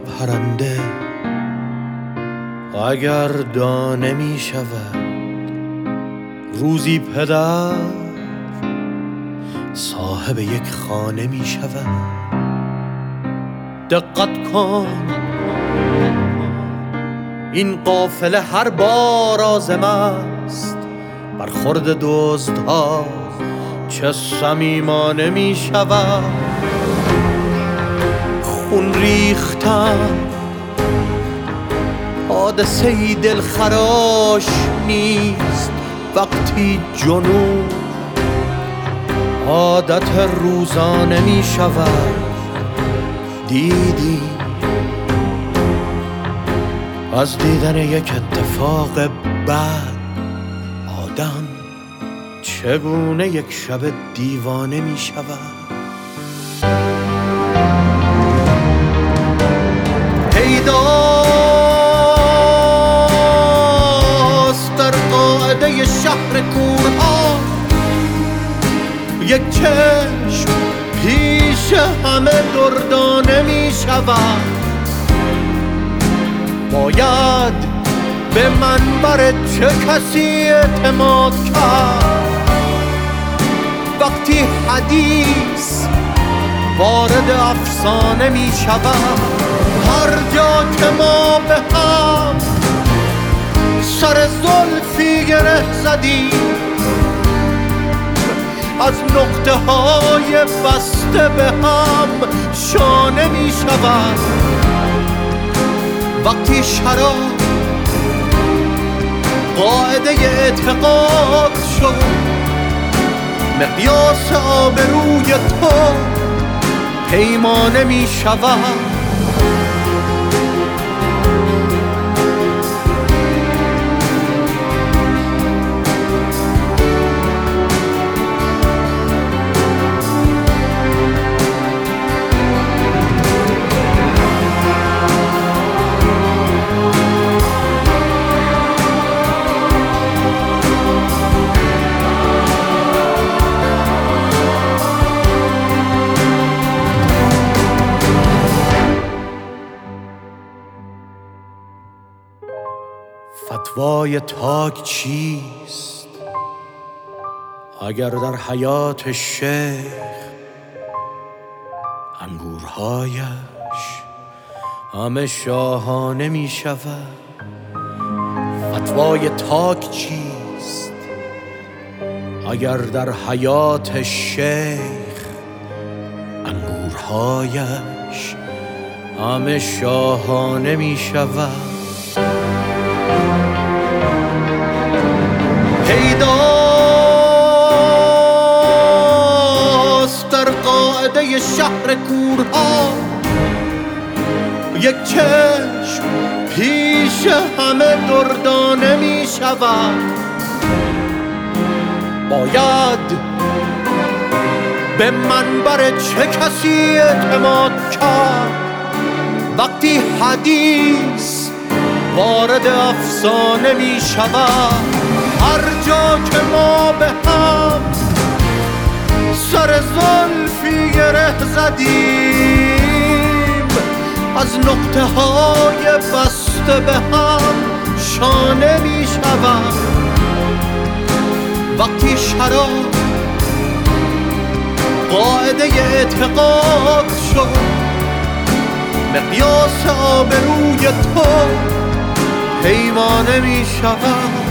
پرنده اگر دانه می شود، روزی پدر صاحب یک خانه می شود. دقت کن این قافله هر بار عازم است، برخورد دزدها چه صمیمانه می شود. خون ریختن حادثه‌ای دلخراش نیست، وقتی جنون عادت روزانه می شود. دیدی از دیدن یک اتفاق بد آدم چگونه یک شب دیوانه می شود. پیداست در قاعده شهر کورها یک چشم پیش همه دردانه می شود. باید به منبر چه کسی اعتماد کرد وقتی حدیث وارد افسانه می شود. هر جا که ما به هم سر زلفی گره زدیم، از نقطه های بسته به هم شانه می شود. وقتی شراب قاعده اعتقاد شد، مقیاس آبروی تو پیمانه می شود. فتوای تاک چیست اگر در حیات شیخ انگورهایش همه شاهانه می شود؟ فتوای تاک چیست اگر در حیات شیخ انگورهایش همه شاهانه می شود؟ پیداست در قاعده شهر کورها یک چشم پیش همه دردانه می شود. باید به منبر چه کسی اعتماد کرد وقتی حدیث وارد افسانه می شود. هر جا که ما به هم سر زلفی گره زدیم، از نقطه های بسته به هم شانه می شود. وقتی شراب قاعده اعتقاد شد، مقیاس آبروی تو پیمانه می شود.